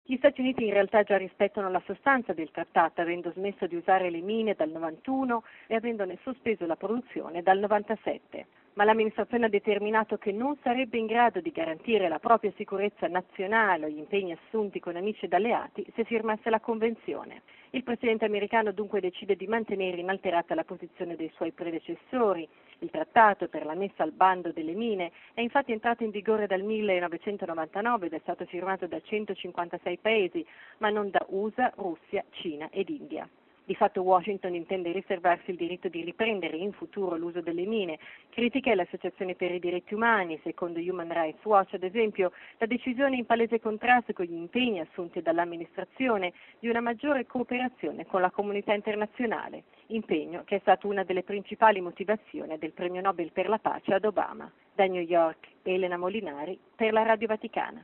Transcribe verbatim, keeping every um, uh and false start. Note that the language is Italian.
Gli Stati Uniti in realtà già rispettano la sostanza del trattato, avendo smesso di usare le mine dal novantuno e avendone sospeso la produzione dal novantasette. Ma l'amministrazione ha determinato che non sarebbe in grado di garantire la propria sicurezza nazionale o gli impegni assunti con amici ed alleati se firmasse la convenzione. Il presidente americano dunque decide di mantenere inalterata la posizione dei suoi predecessori. Il trattato per la messa al bando delle mine è infatti entrato in vigore dal millenovecentonovantanove ed è stato firmato da centocinquantasei paesi, ma non da U S A, Russia, Cina ed India. Di fatto Washington intende riservarsi il diritto di riprendere in futuro l'uso delle mine. Critica le associazioni per i diritti umani. Secondo Human Rights Watch, ad esempio, la decisione è in palese contrasto con gli impegni assunti dall'amministrazione di una maggiore cooperazione con la comunità internazionale, impegno che è stato una delle principali motivazioni del premio Nobel per la pace ad Obama. Da New York, Elena Molinari per la Radio Vaticana.